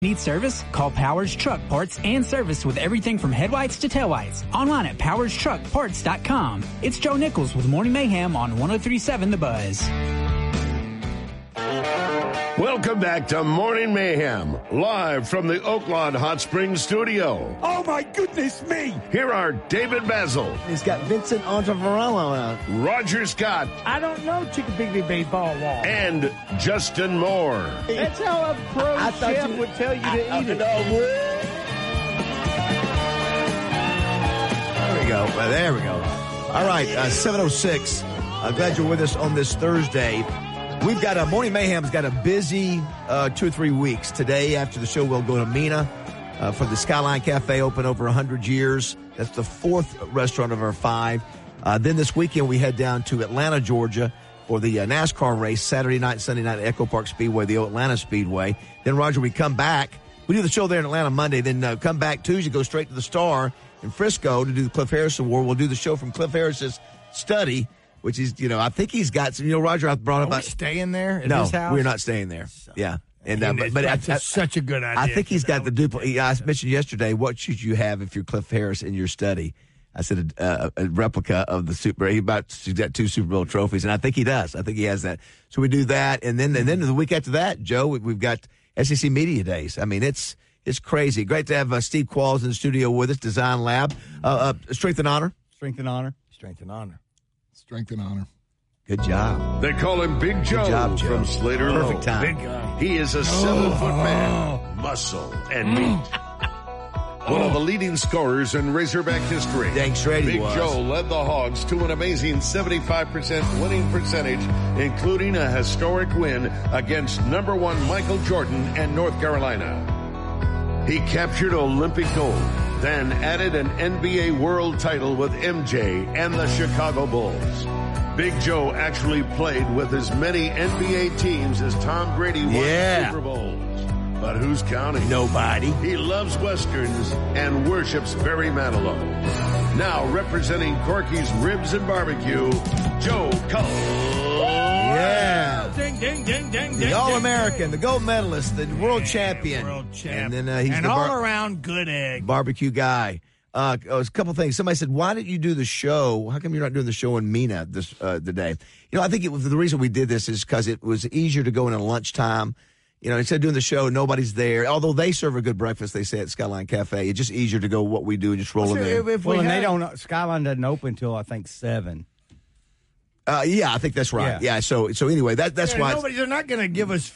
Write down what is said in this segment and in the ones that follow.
Need service? Call Powers Truck Parts and Service with everything from headlights to taillights. Online at powerstruckparts.com. It's Joe Nichols with Morning Mayhem on 103.7 The Buzz. Welcome back to Morning Mayhem, live from the Oaklawn Hot Springs studio. Oh, my goodness me! Here are David Basil. He's got Vincent Ontavarello out. Roger Scott. I don't know Chickabiddy Baseball Wall. And Justin Moore. That's how a pro chef would tell you to eat it. There we go. There we go. All right, 7:06. Glad you're with us on this Thursday. We've got Morning Mayhem's got a busy 2 or 3 weeks. Today, after the show, we'll go to Mena for the Skyline Cafe, open over 100 years. That's the 4th restaurant of our 5. Then this weekend, we head down to Atlanta, Georgia for the NASCAR race, Saturday night, Sunday night at Echo Park Speedway, the Atlanta Speedway. Then, Roger, we come back. We do the show there in Atlanta Monday, then come back Tuesday, go straight to the Star in Frisco to do the Cliff Harris Award. We'll do the show from Cliff Harris's study, which is, I think he's got some, Roger, I brought up. Are we staying there at no, his house? We're not staying there. Yeah. And that's such a good idea. I think he's got the duplicate. I mentioned yesterday, what should you have if you're Cliff Harris in your study? I said a replica of the Super. He's got 2 Super Bowl trophies, and I think he does. I think he has that. So we do that, and then the week after that, Joe, we've got SEC Media Days. I mean, it's crazy. Great to have Steve Qualls in the studio with us, Design Lab. Strength and Honor. Strength and Honor. Strength and Honor. Strength and Honor. Good job. They call him Big Joe, from Slater Perfect Low. time. Big guy. He is a 7-foot man, muscle and meat. One of the leading scorers in Razorback history. Dang straight he Big was. Joe led the Hogs to an amazing 75% winning percentage, including a historic win against number 1 Michael Jordan and North Carolina. He captured Olympic gold, then added an NBA world title with MJ and the Chicago Bulls. Big Joe actually played with as many NBA teams as Tom Brady won Super Bowls. But who's counting? Nobody. He loves Westerns and worships Barry Manilow. Now representing Corky's Ribs and Barbecue, Joe Cull. Yeah. Ding, ding, ding, ding, The All-American, the gold medalist, the world champion. And then he's an the all-around good egg. barbecue guy. A couple things. Somebody said, why didn't you do the show? How come you're not doing the show in Mena today? I think the reason we did this is because it was easier to go in at lunchtime. Instead of doing the show, nobody's there. Although they serve a good breakfast, they say at Skyline Cafe. It's just easier to go what we do and just roll them in. They don't. Skyline doesn't open until I think 7. Yeah, I think that's right. Yeah. So anyway, that's why they're not going to give us.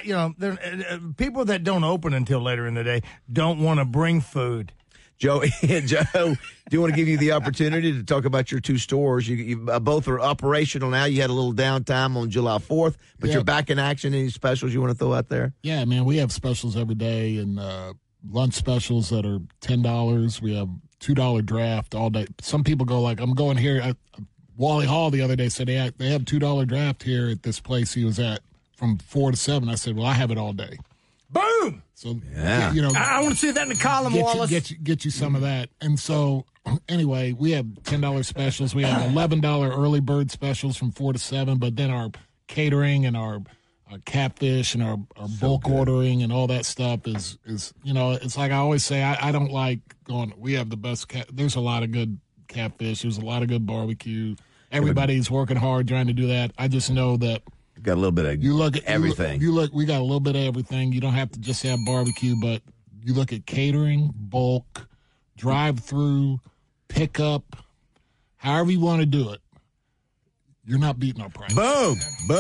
People that don't open until later in the day don't want to bring food. Joe, do you want to give you the opportunity to talk about your 2 stores? You both are operational now. You had a little downtime on July 4th, but you're back in action. Any specials you want to throw out there? Yeah, man, we have specials every day, and lunch specials that are $10. We have $2 draft all day. Some people go like, I'm going here. Wally Hall the other day said they have $2 draft here at this place he was at from 4 to 7. I said, well, I have it all day. Boom! So, yeah. I want to see that in the column, Wallace. Get you some of that. And so, anyway, we have $10 specials. We have $11 early bird specials from 4 to 7, but then our catering and our catfish and our bulk ordering and all that stuff is it's like I always say, I don't like going, we have the best there's a lot of good catfish. There's a lot of good barbecue. Everybody's working hard trying to do that. I just know that got a little bit of everything. We got a little bit of everything. You don't have to just have barbecue, but you look at catering, bulk, drive-through, pickup, however you want to do it. You're not beating our price. Boom.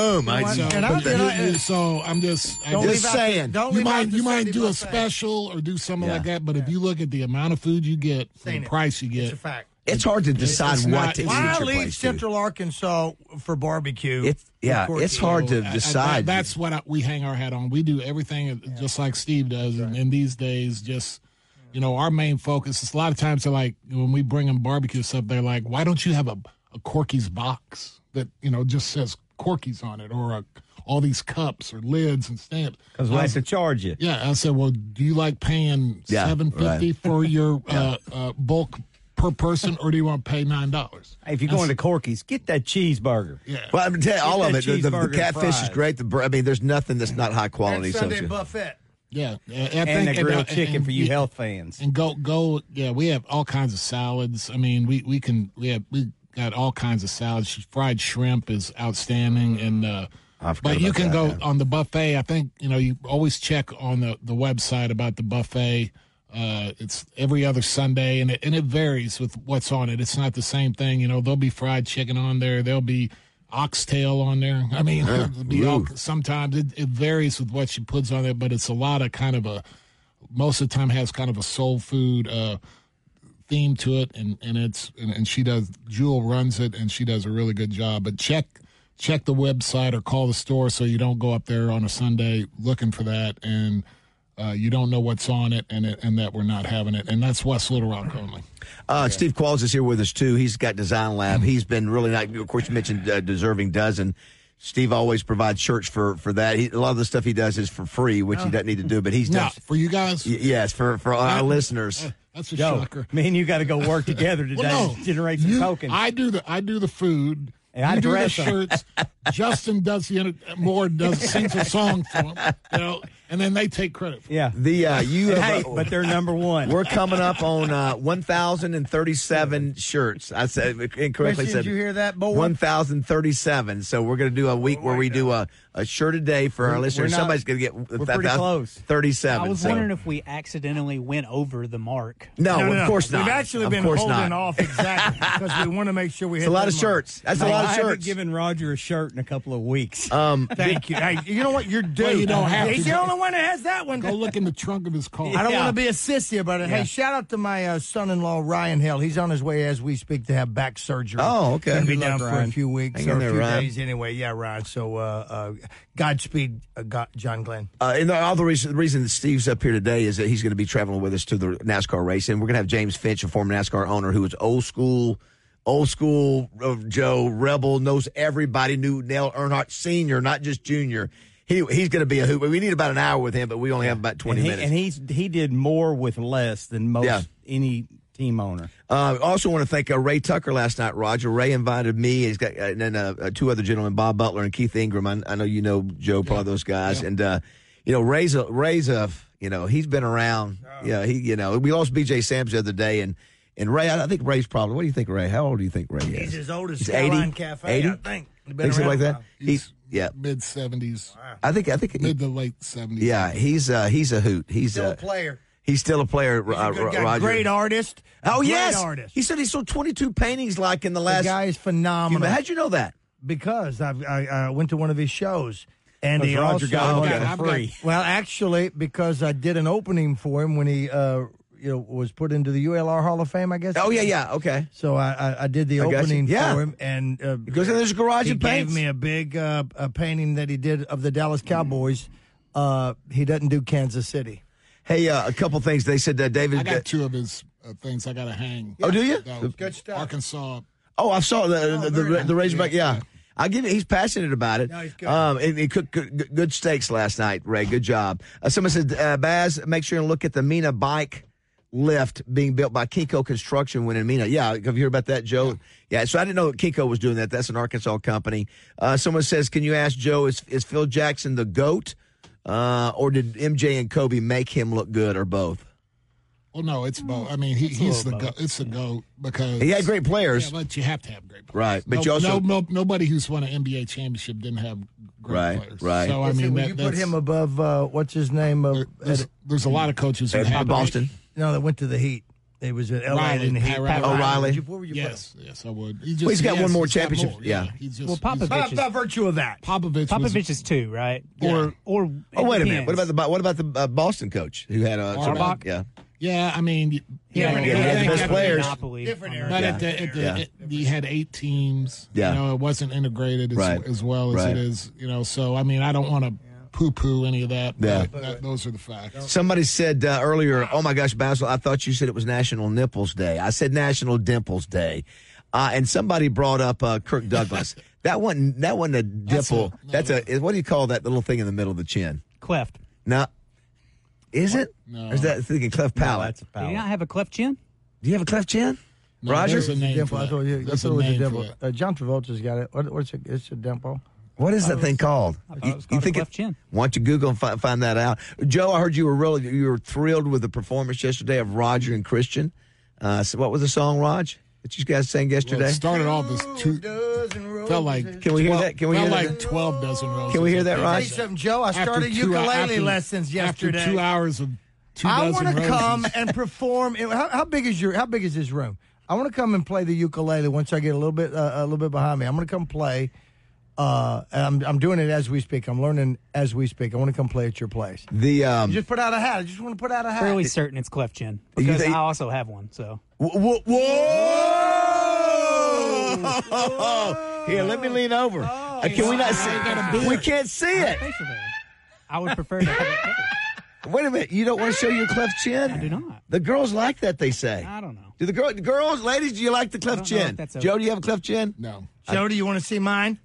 So I'm just saying. You might do a special or do something like that, but if you look at the amount of food you get, the price you get, it's a fact. It's hard to decide what to eat Why at your leave place. Central Arkansas for barbecue? It's hard to decide. That's what we hang our hat on. We do everything just like Steve does, and in these days, just our main focus is a lot of times they're like when we bring them barbecue stuff, they're like, why don't you have a Corky's box that just says Corky's on it, or all these cups or lids and stamps? Because we have to charge you. Yeah, I said, well, do you like paying $7.50 for your bulk per person, or do you want to pay $9? Hey, if you're going to Corky's, get that cheeseburger. Yeah. Well, I'm going to tell you, all of it. The cheeseburger catfish is great. There's nothing that's not high quality. And Sunday buffet. Yeah, And the grilled chicken for you health fans. And go. Yeah, we have all kinds of salads. I mean, we got all kinds of salads. Fried shrimp is outstanding, and but you can go on the buffet. I think you always check on the website about the buffet. It's every other Sunday, and it varies with what's on it. It's not the same thing. There'll be fried chicken on there. There'll be oxtail on there. I mean, sometimes it varies with what she puts on there, but it's a lot of most of the time has kind of a soul food theme to it, and she does. Jewel runs it, and she does a really good job. But check the website or call the store so you don't go up there on a Sunday looking for that and you don't know what's on it and that we're not having it. And that's West Little Rock only. Steve Qualls is here with us, too. He's got Design Lab. He's been really nice. Of course, you mentioned Deserving Dozen. Steve always provides shirts for that. A lot of the stuff he does is for free, which he doesn't need to do, but he's done. For you guys? Yes, for our listeners. That's a shocker. Me and you got to go work together today to generate some tokens. I do the food. And I do the dress 'em. shirts. Justin does sings a song for them, and then they take credit for it. Yeah. But they're number one. We're coming up on 1,037 shirts. I said incorrectly. Did you hear that, boy? 1,037. So we're going to do a week where we do a shirt a day for our listeners. Somebody's going to get we're pretty close. 37. I was wondering if we accidentally went over the mark. No, of course not. We've actually been holding off exactly because we want to make sure we hit a lot of shirts. That's a lot of I shirts. haven't given Roger a shirt in a couple of weeks. Thank you. Hey, you know what? You're due. Well, you don't have He's to. the only one that has that one. Go look in the trunk of his car. I don't want to be a sissy about it. Hey, shout out to my son-in-law, Ryan Hill. He's on his way as we speak to have back surgery. Oh, okay. Going to be Good luck, down for Ryan. a few weeks Hang or in a there, few Ryan. days anyway. Yeah, Ryan. So Godspeed, John Glenn. And all the reason that Steve's up here today is that he's going to be traveling with us to the NASCAR race, and we're going to have James Finch, a former NASCAR owner who is old school Joe Rebel, knows everybody, knew Dale Earnhardt Sr., not just Junior. He's going to be a hoot. We need about an hour with him, but we only have about 20 minutes. And he did more with less than most any team owner. Also want to thank Ray Tucker last night, Roger. Ray invited me. He's got and then two other gentlemen, Bob Butler and Keith Ingram. I know you know Joe, probably those guys. Yeah. And Ray's a he's been around. We lost B.J. Sams the other day, and Ray, I think Ray's probably. What do you think, Ray? How old do you think Ray is? He's as old as He's Skyline 80? Cafe. 80? I think. Think something like that. He's mid-70s. I think Mid to late 70s. Yeah, he's a hoot. He's still a player. He's still a player, He's a good guy. Roger. Great artist. Oh, great yes. artist. He said he sold 22 paintings in the last. The guy is phenomenal. How'd you know that? Because I went to one of his shows. And he Roger also got one for free. Well, actually, because I did an opening for him when he was put into the ULR Hall of Fame, I guess. Oh, yeah, okay. So I did the opening for him, and because there's a garage he and paints. gave me a big painting that he did of the Dallas Cowboys. He doesn't do Kansas City. Hey, a couple things. They said that David. I got two of his things I got to hang. Oh, do you? Good stuff. Arkansas. Oh, I saw the Razorback. Yeah. Yeah. I'll give it. He's passionate about it. No, he's good. And he cooked good steaks last night, Ray. Good job. Someone said, Baz, make sure and look at the Mina bike lift being built by Kinko Construction when in Mina. Yeah, have you heard about that, Joe? Yeah, so I didn't know that Kinko was doing that. That's an Arkansas company. Someone says, can you ask Joe, is Phil Jackson the GOAT? Or did MJ and Kobe make him look good, or both? Well, no, it's both. I mean, he's the GOAT. It's the GOAT because he had great players. Yeah, but you have to have great players. Right, but you also nobody who's won an NBA championship didn't have great players. Right. So I mean, you put him above what's his name? There's a lot of coaches who have Boston. No, that went to the Heat. It was at LA Riley, in the Heat. Riley. Oh, Riley. Where would you Yes, I would. He's got one more championship. More. Yeah. He's just, Well, Popovich by virtue of that. Popovich is two, right? Yeah. Or Oh, wait a minute. What about the Boston coach who had Auerbach? Yeah. Yeah, I mean, he had the best players. Different era. But he had 8 teams. Yeah. It wasn't integrated as well as Right. it is. So I mean, I don't want to poo-poo any of that. Yeah. But those are the facts. Somebody said earlier, oh my gosh, Basil, I thought you said it was National Nipples Day. I said National Dimples Day. And somebody brought up Kirk Douglas. That wasn't a dimple. What do you call that little thing in the middle of the chin? cleft. No. Is it? No. Or is that thinking cleft No, palate? that's a Do palate. you not have a cleft chin? Do you have a cleft chin? No, Roger? there's a name Dimple. for I that. told you. There's That's a always a name for dimple. that. John Travolta's got it. What's it? It's a dimple. What is that thing called? I thought it was called a cleft chin. Why don't you Google and find that out? Joe, I heard you were thrilled with the performance yesterday of Roger and Christian. So what was the song, Raj, that you guys sang yesterday? Well, it started off as felt like. Can we hear that? Can we hear like that? 12 dozen roses. Can we hear that, Hey, Raj? something, Joe. I started ukulele lessons yesterday. After 2 hours of 2 dozen roses. I want to come and perform. How big is this room? I want to come and play the ukulele once I get a little bit behind me. I'm going to come play. And I'm doing it as we speak. I'm learning as we speak. I want to come play at your place. You just put out a hat. I just want to put out a hat. Fairly certain it's cleft chin because I also have one. So Whoa! Here, let me lean over. Can we not see? We can't see it. Thanks for that. I would prefer to have it covered. Wait a minute. You don't want to show your cleft chin? I do not. The girls like that, they say. I don't know. Do the girls, ladies, do you like the cleft chin? Joe, do you have a cleft chin? No. Joe, do you want to see mine?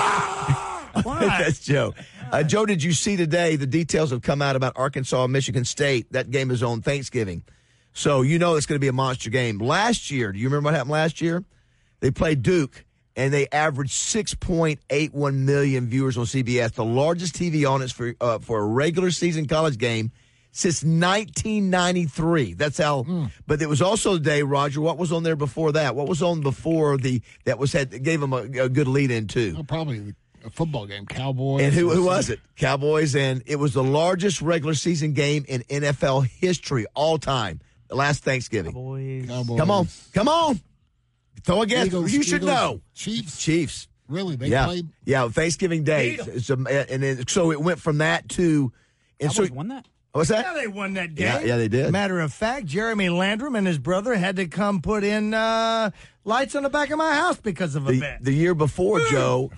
Why? That's Joe. Joe, did you see today the details have come out about Arkansas and Michigan State? That game is on Thanksgiving. So you know it's going to be a monster game. Last year, do you remember what happened last year? They played Duke, and they averaged 6.81 million viewers on CBS, the largest TV audience for a regular season college game since 1993. That's how. But it was also the day, Roger. What was on there before that? What was on before gave them a good lead in too? Oh, probably a football game, Cowboys. And who was it? Cowboys, and it was the largest regular season game in NFL history all time. Last Thanksgiving. Cowboys. Come on. Throw a guess. You should know. Chiefs. Really? They played? Yeah, Thanksgiving Day. So it went from that to. And Cowboys won that? What's that? Yeah, they won that game. Yeah, they did. Matter of fact, Jeremy Landrum and his brother had to come put in lights on the back of my house because of a bet. The year before, Joe,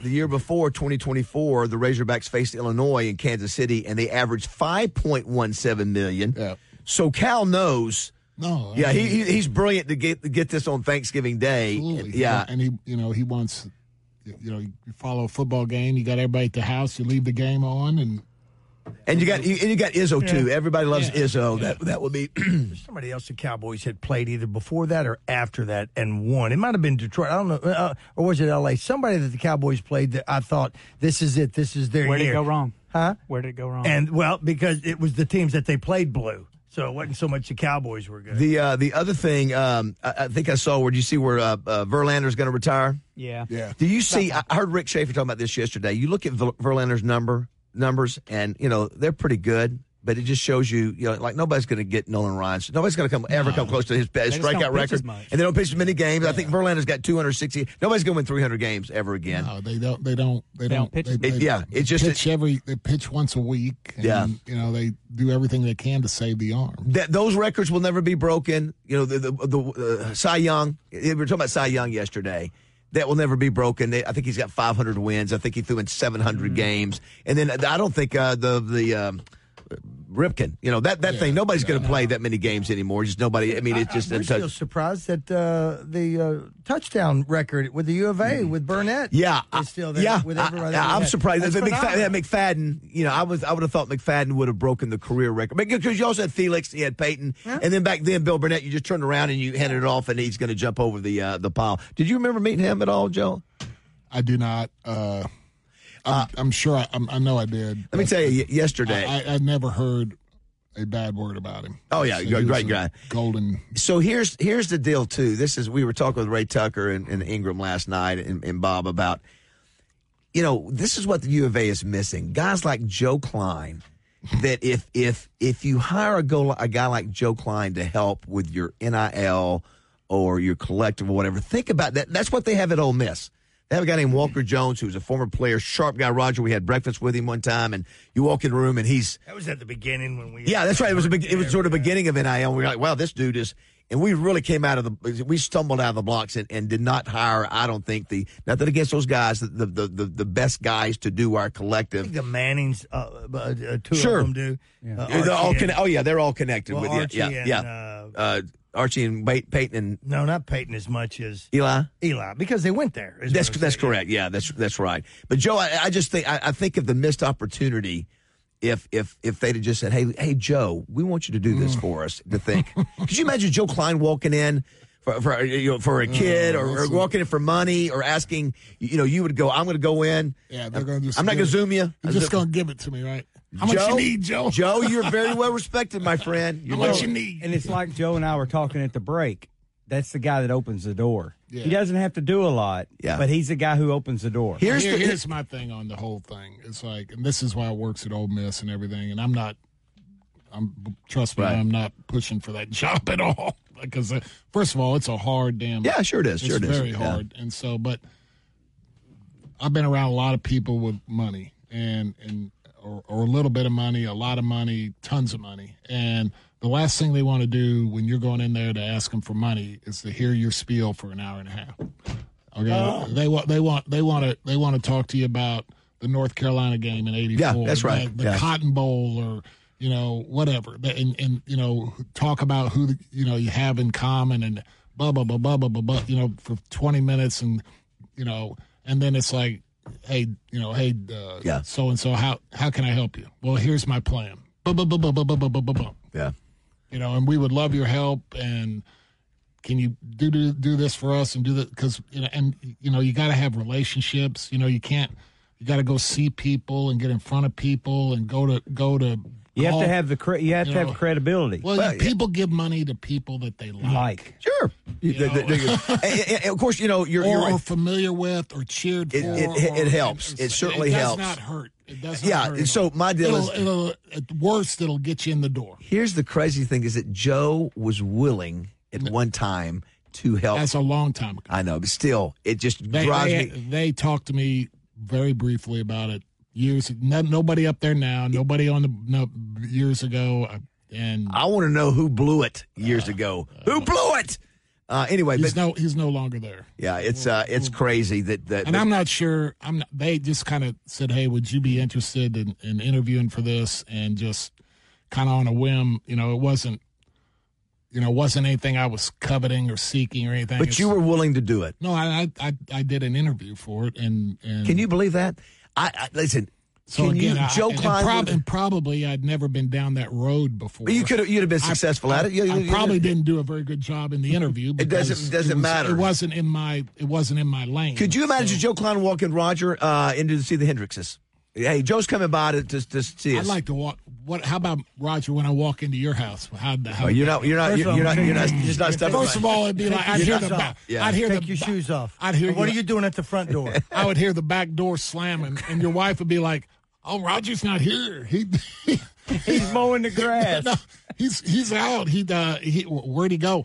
2024, the Razorbacks faced Illinois in Kansas City, and they averaged 5.17 million. Yeah. So Cal knows. No. Yeah, he's brilliant to get this on Thanksgiving Day. Absolutely. Yeah, and he wants. You follow a football game. You got everybody at the house. You leave the game on, and you got Izzo too. Everybody loves Izzo. Yeah. That would be somebody else. The Cowboys had played either before that or after that and won. It might have been Detroit. I don't know, or was it L.A.? Somebody that the Cowboys played that I thought this is it. This is their Where year. did it go wrong? Huh? Where did it go wrong? And because it was the teams that they played blue. So it wasn't so much the Cowboys were good. The other thing, I think I saw where. Do you see where Verlander's going to retire? Yeah. Do you see? I heard Rick Schaefer talking about this yesterday. You look at Verlander's numbers, and they're pretty good. But it just shows you, like nobody's going to get Nolan Ryan. Nobody's going to ever come close to his strikeout record. And they don't pitch as many games. I think Verlander's got 260. Nobody's going to win 300 games ever again. No, they don't pitch. They pitch once a week. And, they do everything they can to save the arm. Those records will never be broken. The Cy Young. We were talking about Cy Young yesterday. That will never be broken. I think he's got 500 wins. I think he threw in 700 games. And then I don't think the Ripken, that thing. Nobody's going to play that many games anymore. Just nobody. I mean, it's just. I'm still surprised that the touchdown record with the U of A with Burnett. Is still there. With everybody. I'm surprised that McFadden. I would have thought McFadden would have broken the career record because you also had Felix, you had Peyton, and then back then Bill Burnett. You just turned around and you handed it off, and he's going to jump over the pile. Did you remember meeting him at all, Joe? I do not. I'm sure. I know I did. Let me tell you, yesterday I never heard a bad word about him. Oh yeah, great guy, golden. So here's the deal too. We were talking with Ray Tucker and Ingram last night and Bob about, this is what the U of A is missing. Guys like Joe Klein. That if you hire a guy like Joe Klein to help with your NIL or your collective or whatever, think about that. That's what they have at Ole Miss. They have a guy named Walker Jones, who's a former player, sharp guy. Roger, we had breakfast with him one time, and you walk in the room, and that was at the beginning when we. Yeah, that's right. It was sort of beginning of NIL. And we were like, wow, this dude is. And we really came we stumbled out of the blocks and did not hire. I don't think nothing against those guys, the best guys to do our collective. I think the Mannings, two sure. of them do. Yeah. They're all connected with Archie Archie and Peyton and no, not Peyton as much as Eli, because they went there. That's correct. Yeah, that's right. But Joe, I just think I think of the missed opportunity if they'd have just said, hey Joe, we want you to do this for us. To think, could you imagine Joe Klein walking in for a kid or walking in for money or asking, you would go, I'm going to go in. Yeah, they're going to just. I'm not going to Zoom you. You're just going to give it to me, right? How much you need, Joe? Joe, you're very well respected, my friend. How much you need? And it's like Joe and I were talking at the break. That's the guy that opens the door. Yeah. He doesn't have to do a lot, but he's the guy who opens the door. Here's my thing on the whole thing. It's like, and this is why it works at Ole Miss and everything. And trust me, I'm not pushing for that job at all. Because first of all, it's a hard damn. Yeah, sure it is. It's very hard, and so, but I've been around a lot of people with money or a little bit of money, a lot of money, tons of money, and the last thing they want to do when you're going in there to ask them for money is to hear your spiel for an hour and a half. Okay, they want to talk to you about the North Carolina game in '84. Yeah, that's right. The Cotton Bowl or whatever, and talk about who you have in common and blah blah blah blah blah blah blah. For 20 minutes and and then it's like, hey, so and so, how can I help you? Well, here's my plan. Yeah. And we would love your help. And can you do this for us and do that? Because you got to have relationships. You got to go see people and get in front of people and go to. You have to have to have credibility. Well, people give money to people that they like. Sure. And of course, you're familiar with or cheered for. It helps. It certainly helps. It does not hurt. It does not hurt. So my deal is, at worst, it'll get you in the door. Here's the crazy thing: is that Joe was willing at one time to help. That's a long time ago. I know, but still, it just drives me. They talked to me very briefly about it. Nobody up there now. Nobody years ago. And I want to know who blew it years ago. Who blew it? Anyway, he's no longer there. Yeah, it's crazy that. And I'm not sure. They just kind of said, "Hey, would you be interested in interviewing for this?" And just kind of on a whim, it wasn't anything I was coveting or seeking or anything. But you were willing to do it. No, I did an interview for it, and can you believe that? I listen. So again, Joe Klein, probably I'd never been down that road before. But you'd have been successful at it. I probably didn't do a very good job in the interview. It doesn't matter. It wasn't in my lane. Could you imagine Joe Klein walking Roger in to see the Hendrixes? Hey, Joe's coming by to see us. I'd like to walk. How about Roger when I walk into your house? You're just not stepping. First of all, it'd be like I'd hear the back. Take your shoes off. I'd hear. What are you doing at the front door? I would hear the back door slamming, and your wife would be like, "Oh, Roger's not here. He's mowing the grass. No, he's out. Where'd he go?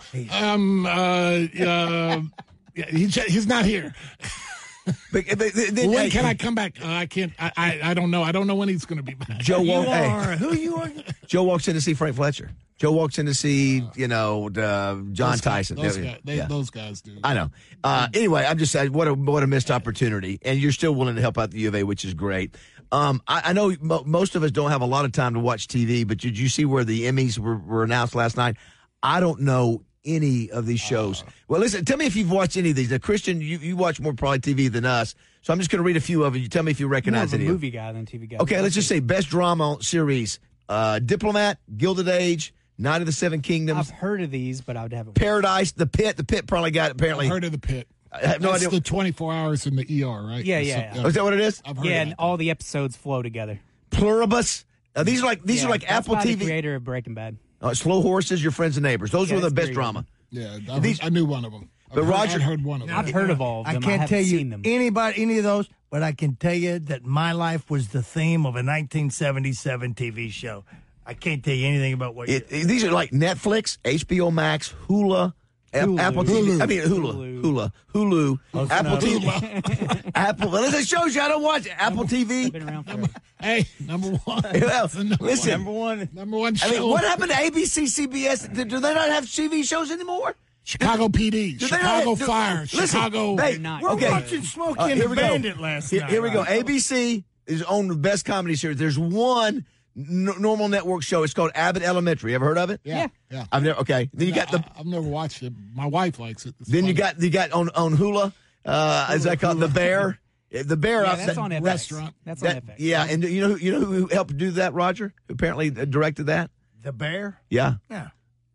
He's not here." But when can I come back? I can't. I don't know. I don't know when he's going to be back. Joe who you are? Joe walks in to see Frank Fletcher. Joe walks in to see John Tyson. Those guys do. I know. Anyway, I'm just saying what a missed opportunity, and you're still willing to help out the U of A, which is great. I know most of us don't have a lot of time to watch TV, but did you see where the Emmys were announced last night? I don't know any of these shows. Well, listen, tell me if you've watched any of these. Now, Christian, you watch more probably TV than us, so I'm just going to read a few of them. You tell me if you recognize any. More of a movie guy than TV guy. Okay, let's just say best drama series: Diplomat, Gilded Age, Night of the Seven Kingdoms. I've heard of these, but I haven't. Paradise, The Pit. The Pit probably got apparently. I've heard of The Pit. I have no idea. The 24 hours in the ER, right? Yeah. Oh, is that what it is? I've heard and all the episodes flow together. Pluribus. These are like Apple by TV. The creator of Breaking Bad. Slow Horses, Your Friends and Neighbors. Those were the best drama. Yeah, I knew one of them. Roger I've heard one of them. I've heard of all of them. I can't tell seen you them. any of those, but I can tell you that My Life was the theme of a 1977 TV show. I can't tell you anything about what these are like Netflix, HBO Max, Hulu. Apple TV. I mean Hulu. Apple TV. Apple. Well, it shows you I don't watch Apple TV. Been around forever. Hey, number one. Well, listen, number one show. I mean, what happened to ABC, CBS? Do they not have TV shows anymore? Chicago PD, Chicago Fire, listen, Chicago. Hey, We're watching Smokey and the Bandit last night. Here we go. ABC is on the best comedy series. There's one normal network show. It's called Abbott Elementary. Ever heard of it? Yeah. I've never. Okay. Then you got I've never watched it. My wife likes it. Then you got on Hulu. Is that called The Bear? The Bear. That's on FX. Restaurant. That's on FX. Yeah, and you know who helped do that? Roger, who apparently directed that. The Bear? Yeah.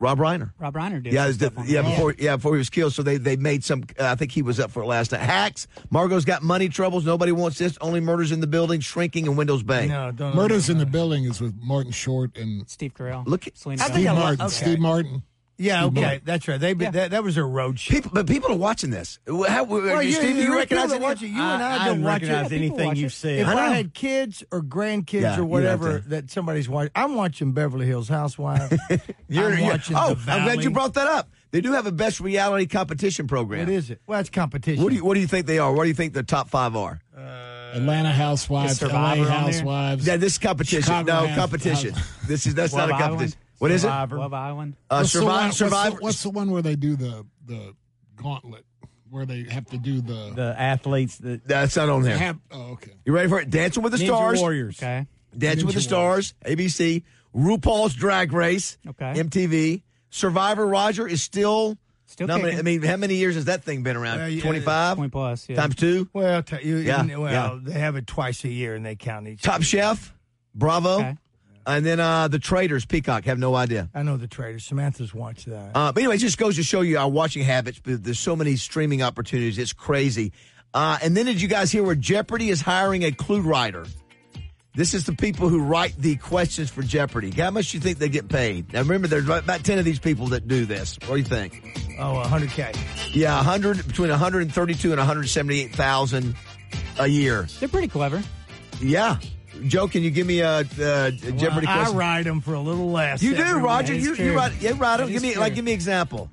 Rob Reiner. Rob Reiner did. Yeah, some stuff on that. before he was killed. So they made some. I think he was up for it last night. Hacks. Margot's got money troubles. Nobody wants this. Only Murders in the Building, Shrinking, and Windows Bang. No, don't. Murders in the Building is with Martin Short and Steve Carell. Look at- Selena I Gomez. think I Steve like- Martin. okay. Steve Martin. Yeah, Steve okay, Martin. that's right. That was a road show. People are watching this. Steve, do you you're recognize people it? that watch it. You and I don't didn't watch recognize it. people anything watch you it. said. If I I, know. had kids or grandkids Yeah, or you whatever have to. that somebody's watching, I'm watching Beverly Hills Housewives. I'm watching I'm The glad Valley. you brought that up. They do have a best reality competition program. What is it? Well, it's competition. What do you think they are? What do you think the top 5 are? Atlanta Housewives, Is Survivor LA on there? Housewives. Yeah, this is competition. Chicago No, competition. That's not a Love competition. Island? What is it? Love Island. Survivor. What's the one where they do the gauntlet, where they have to do The athletes that That's not on there. okay. You ready for it? Dancing with the Ninja Stars. Warriors. Okay. Dancing with the Ninja Stars. ABC. RuPaul's Drag Race. Okay. MTV. Survivor. Roger is still. Still nominated. I kicking. mean, how many years has that thing been around? Well, yeah, 25 20 plus. Yeah. times 2. Well, I'll tell you, Yeah, they have it twice a year and they count each. Top Chef. Bravo. Okay. And then The Traitors. Peacock. Have no idea. I know the traders. Samantha's watched that. But anyway, it just goes to show you our watching habits. But there's so many streaming opportunities. It's crazy. And then did you guys hear where Jeopardy is hiring a clue writer? This is the people who write the questions for Jeopardy. How much do you think they get paid? Now, remember, there's about 10 of these people that do this. What do you think? Oh, $100K. Yeah, between 132 and 178,000 a year. They're pretty clever. Yeah. Joe, can you give me a Jeopardy I question? ride them for a little less. You do, every Roger. week. You write them. That Give is me true. give me an example.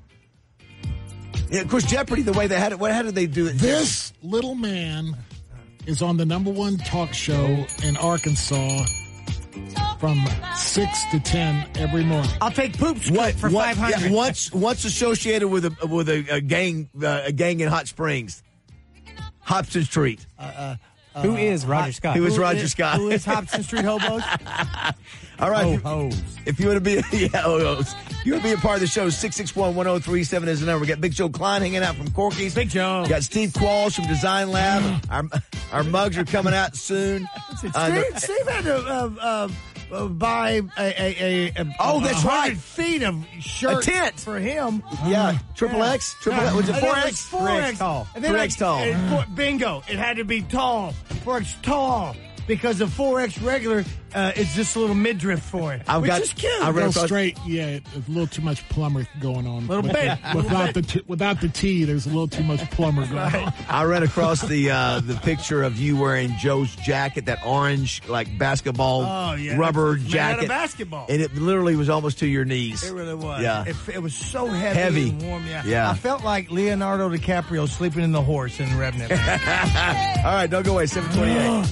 Yeah, of course, Jeopardy. The way they had it. How did they do it? This little man is on the #1 talk show in Arkansas from 6 to 10 every morning. I'll take poop script for What- $500. yeah, once associated with a gang in Hot Springs, Hobson Street. Who is Roger Scott? He was Roger Scott. Who is Hobson Street Hobos? All right. Ho-hos. If you want to be, if you want to be a part of the show, 661-1037 is the number. We got Big Joe Klein hanging out from Corky's. Big Joe. We got Steve Qualls from Design Lab. Our mugs are coming out soon. Steve had to buy a Oh, that's 100 right. feet of shirt A tent. for him. Yeah, Triple X. Was it And then 4X? 4X tall. And then 3X tall. Bingo. It had to be tall. 4X tall. Because the 4X regular is just a little midriff for it. I've which got- is cute. I Go read- straight, yeah. There's a little too much plumber going on. Little With bit. the- without the T, there's a little too much plumber going on. I ran across the picture of you wearing Joe's jacket, that orange like basketball rubber Made out jacket, of basketball. and it literally was almost to your knees. It really was. Yeah. It was so heavy, Heavy. and warm. Yeah. Yeah. I felt like Leonardo DiCaprio sleeping in the horse in Revenant. All right, don't go away. 728.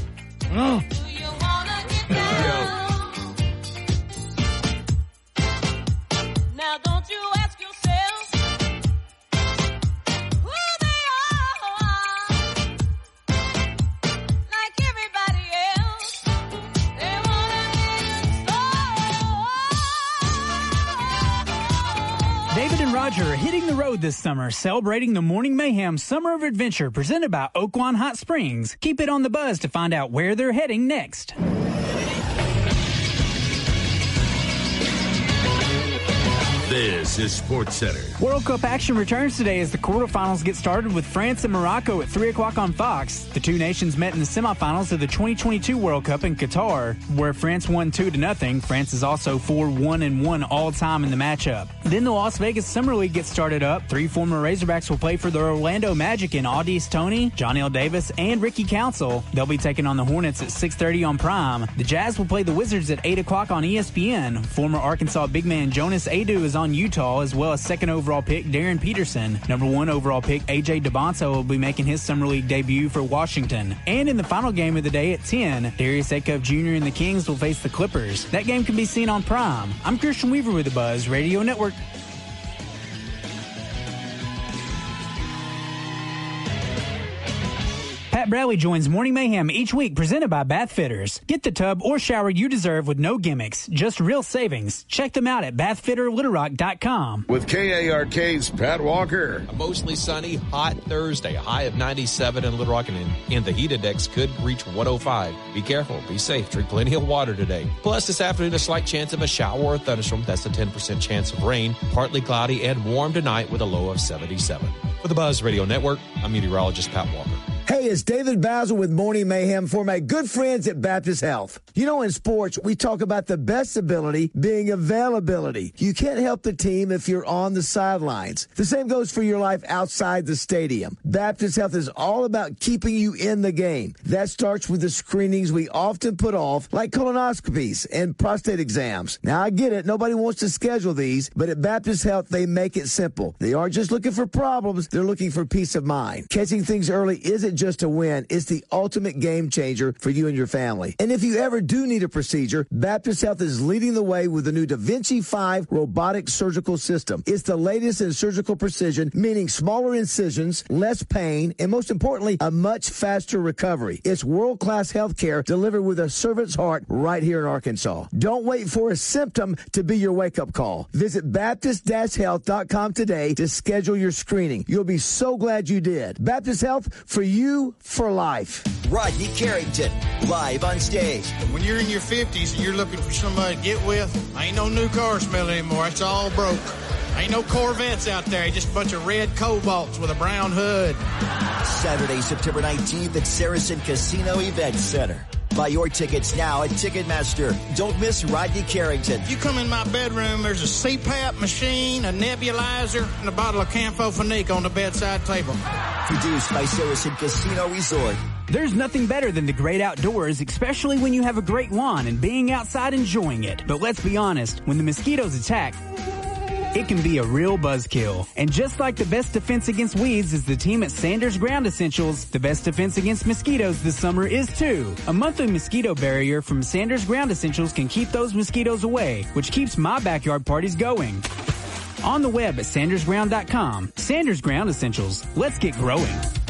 Now don't you ask yourself who they are. Like everybody else, they wanna be David and Roger are hitting the road this summer, celebrating the Morning Mayhem Summer of Adventure presented by Oakwan Hot Springs. Keep it on the buzz to find out where they're heading next. This is Sports Center. World Cup action returns today as the quarterfinals get started with France and Morocco at 3 o'clock on Fox. The two nations met in the semifinals of the 2022 World Cup in Qatar, where France won 2-0. France is also 4-1-1 all-time in the matchup. Then the Las Vegas Summer League gets started up. 3 former Razorbacks will play for the Orlando Magic in Audice Toney, John L. Davis, and Ricky Council. They'll be taking on the Hornets at 6:30 on Prime. The Jazz will play the Wizards at 8 o'clock on ESPN. Former Arkansas big man Jonas Adu is on Utah, as well as second overall pick Darren Peterson. Number 1 overall pick AJ DeBonto will be making his Summer League debut for Washington. And in the final game of the day at 10, Darius Acuff Jr. and the Kings will face the Clippers. That game can be seen on Prime. I'm Christian Weaver with the Buzz Radio Network. Pat Pat Bradley joins Morning Mayhem each week, presented by Bath Fitters. Get the tub or shower you deserve with no gimmicks, just real savings. Check them out at bathfitterlittlerock.com. With KARK's Pat Walker. A mostly sunny, hot Thursday. A high of 97 in Little Rock, and the heat index could reach 105. Be careful. Be safe. Drink plenty of water today. Plus, this afternoon, a slight chance of a shower or thunderstorm. That's a 10% chance of rain. Partly cloudy and warm tonight with a low of 77. For the Buzz Radio Network, I'm meteorologist Pat Walker. Hey, it's David Basil with Morning Mayhem for my good friends at Baptist Health. You know, in sports, we talk about the best ability being availability. You can't help the team if you're on the sidelines. The same goes for your life outside the stadium. Baptist Health is all about keeping you in the game. That starts with the screenings we often put off, like colonoscopies and prostate exams. Now, I get it. Nobody wants to schedule these, but at Baptist Health, they make it simple. They aren't just looking for problems. They're looking for peace of mind. Catching things early isn't just a win. It's the ultimate game changer for you and your family. And if you ever do need a procedure, Baptist Health is leading the way with the new Da Vinci 5 robotic surgical system. It's the latest in surgical precision, meaning smaller incisions, less pain, and most importantly, a much faster recovery. It's world-class health care delivered with a servant's heart right here in Arkansas. Don't wait for a symptom to be your wake-up call. Visit Baptist-Health.com today to schedule your screening. You'll be so glad you did. Baptist Health, for you, for life. Rodney Carrington, live on stage. When you're in your 50s and you're looking for somebody to get with, ain't no new car smell anymore. It's all broke. Ain't no Corvettes out there. Just a bunch of red Cobalts with a brown hood. Saturday, September 19th at Saracen Casino Event Center. Buy your tickets now at Ticketmaster. Don't miss Rodney Carrington. You come in my bedroom, there's a CPAP machine, a nebulizer, and a bottle of Campho-Phenique on the bedside table. Produced by Saracen Casino Resort. There's nothing better than the great outdoors, especially when you have a great lawn and being outside enjoying it. But let's be honest, when the mosquitoes attack, it can be a real buzzkill. And just like the best defense against weeds is the team at Sanders Ground Essentials, the best defense against mosquitoes this summer is too. A monthly mosquito barrier from Sanders Ground Essentials can keep those mosquitoes away, which keeps my backyard parties going. On the web at sandersground.com. Sanders Ground Essentials. Let's get growing.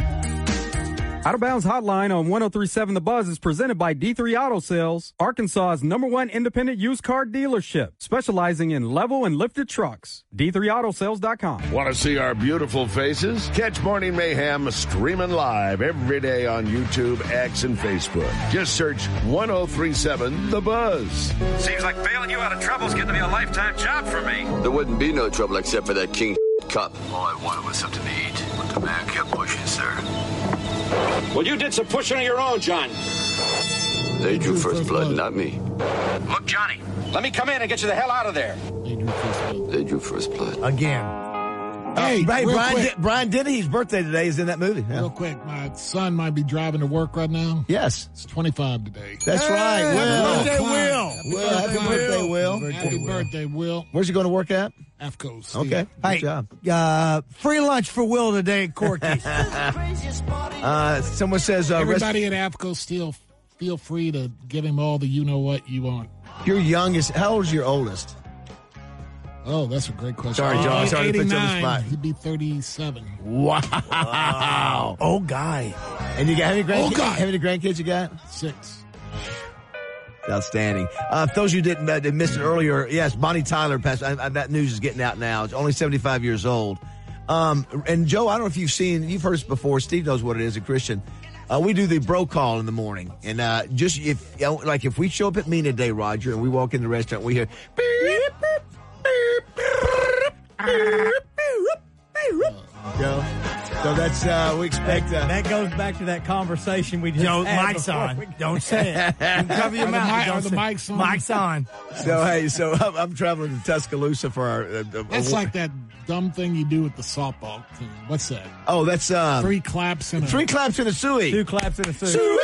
Out of Bounds Hotline on 103.7 The Buzz is presented by D3 Auto Sales, Arkansas's #1 independent used car dealership, specializing in level and lifted trucks. D3AutoSales.com. Want to see our beautiful faces? Catch Morning Mayhem streaming live every day on YouTube, X, and Facebook. Just search 103.7 The Buzz. Seems like bailing you out of trouble is getting to be a lifetime job for me. There wouldn't be no trouble except for that king cup. All I wanted was something to eat, but the man kept pushing, sir. Well, you did some pushing of your own, John. They drew first blood, not me. Look, Johnny, let me come in and get you the hell out of there. They drew first blood. Again. Hey, Brian Dennehy's birthday today is in that movie. Yeah. Real quick, my son might be driving to work right now. Yes. It's 25 today. That's right. Will. Birthday, Will. Happy birthday, Will. Happy birthday, Will. Where's he going to work at? AFCO. Steve. Okay. Hey, Good job. free lunch for Will today at Corky's. Someone says, everybody at AFCO still feel free to give him all the you-know-what you want. Your youngest, how old is your oldest? Oh, that's a great question. Sorry, John. Sorry to put you on the spot. He'd be 37. Wow. Old guy. And you got how many grandkids? Old guy. How many grandkids you got? 6. Outstanding. For those of you who didn't miss it earlier, yes, Bonnie Tyler passed. That news is getting out now. It's only 75 years old. And Joe, I don't know if you've heard this before. Steve knows what it is, a Christian. We do the bro call in the morning. And just if we show up at me today, Roger, and we walk in the restaurant, we hear beep, beep, Joe. So that's we expect that goes back to that conversation we just had. Mike's on. Don't say it. You can cover your mouth. The mic's on. Mike's on. So I'm traveling to Tuscaloosa for our. That's like that dumb thing you do with the softball team. What's that? Oh, that's 3 claps and 3 claps in a suey. 2 claps in a suey. Suey.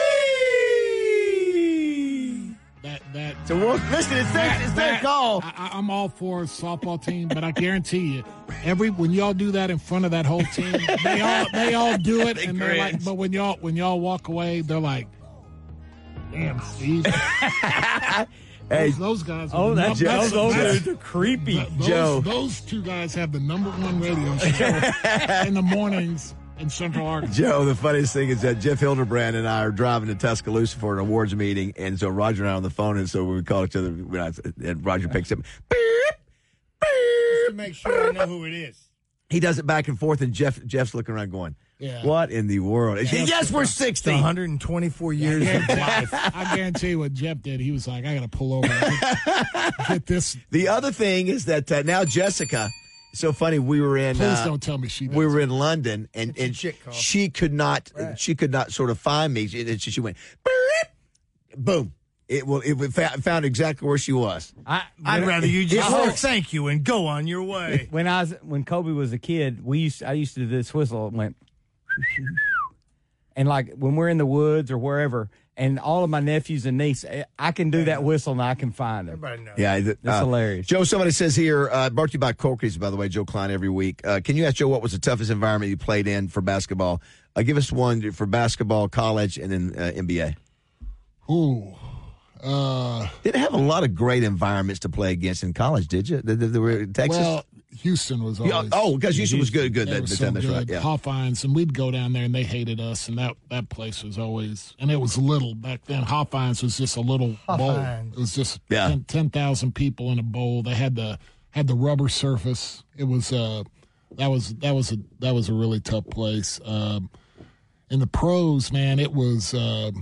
That. So listen, it's their call. I'm all for a softball team, but I guarantee you, when y'all do that in front of that whole team, they all do it, and they're like, but when y'all walk away, they're like, "Damn, Steve." Hey, those guys. Those dudes are creepy. Those 2 guys have the #1 radio show in the mornings. in Central Arkansas. Joe, the funniest thing is that Jeff Hildebrand and I are driving to Tuscaloosa for an awards meeting, and so Roger and I are on the phone, and so we call each other, and Roger picks up, beep, beep. Just to make sure I know who it is. He does it back and forth, and Jeff's looking around going, what in the world? Yes, we're 60. 124 years of life. I guarantee you what Jeff did. He was like, I got to pull over. Get this. The other thing is that now Jessica, so funny, we were in. Please don't tell me she does. We were in London, and she could not sort of find me. She went, beep, boom. It found exactly where she was. I'd rather you just say thank you and go on your way. When Kobe was a kid, I used to do this whistle. It went, and like when we're in the woods or wherever, and all of my nephews and niece, I can do that whistle and I can find them. Everybody knows. Yeah, it's hilarious. Joe, somebody says here, brought to you by Corky's, by the way, Joe Klein every week. Can you ask Joe what was the toughest environment you played in for basketball? Give us one for basketball, college, and then NBA. Ooh. Didn't have a lot of great environments to play against in college, did you? There were Texas. Well, Houston was always. Because Houston was good. They That were time, that's right. Yeah. Hawthorns, and we'd go down there, and they hated us, and that place was always, and it was little back then. Hawthorns was just a little bowl. It was just 10,000 people in a bowl. They had the rubber surface. It was that was a really tough place. In the pros, man, it was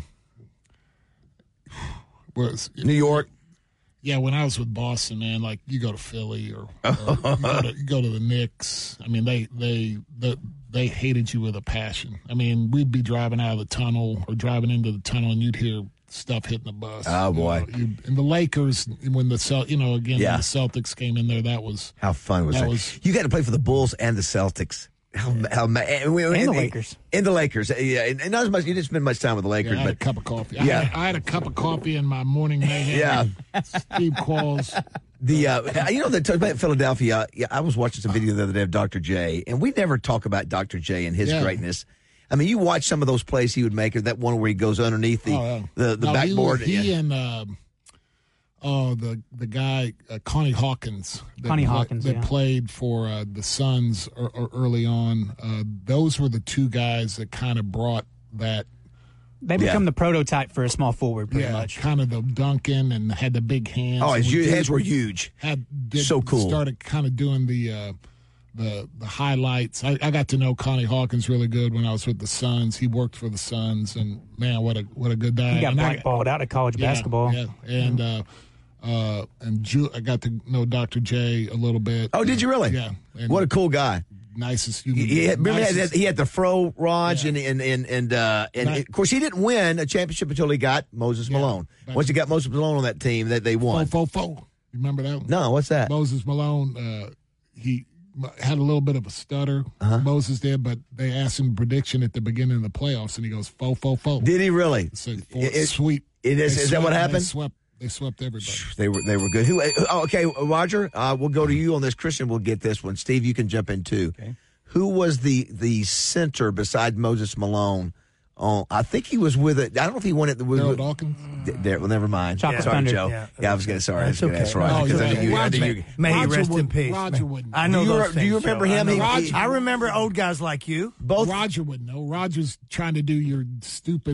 New York. Yeah, when I was with Boston, man, like you go to Philly or you go to the Knicks. I mean, they hated you with a passion. I mean, we'd be driving out of the tunnel or driving into the tunnel, and you'd hear stuff hitting the bus. Oh boy! And the Lakers, when the when the Celtics came in there, that was how fun was that? You got to play for the Bulls and the Celtics. And the Lakers. And the Lakers. Yeah, and not as much. You didn't spend much time with the Lakers. I had but a cup of coffee. Yeah. I had a cup of coffee in my morning mayhem. Yeah. Steve Qualls. About Philadelphia, I was watching some video the other day of Dr. J, and we never talk about Dr. J and his greatness. I mean, you watch some of those plays he would make, or that one where he goes underneath the backboard. He and the guy Connie Hawkins. That played for the Suns early on. Those were the two guys that kind of brought that. They become the prototype for a small forward, pretty much. Kind of the dunking and had the big hands. Oh, his hands were huge. So cool. Started kind of doing the highlights. I got to know Connie Hawkins really good when I was with the Suns. He worked for the Suns, and man, what a good guy. He got blackballed out of college basketball. Yeah, and I got to know Dr. J a little bit. Oh, did you really? Yeah. What a cool guy. Nicest human. He had the fro, Raj, and of course he didn't win a championship until he got Moses Malone. Once he got Moses Malone on that team, that they won. You remember that one? No, what's that? Moses Malone. He had a little bit of a stutter. Moses did, but they asked him prediction at the beginning of the playoffs, and he goes 4-4-4. Did he really? Sweep. Is that what happened? They swept everybody. They were good. Okay, Roger, we'll go to you on this. Christian will get this one. Steve, you can jump in too. Okay. Who was the center beside Moses Malone? I think he was with it. I don't know if he won it. Daryl Dawkins? Well, never mind. Chocolate Sorry, Thunder. Joe. Yeah, I was going to. Sorry, I was going to ask Roger Oh, because yeah. I knew you. May he rest in peace. Roger wouldn't. I know those things. Do you remember Joe. him? I remember old guys like you. Both. Roger would know. Roger's trying to do your stupid.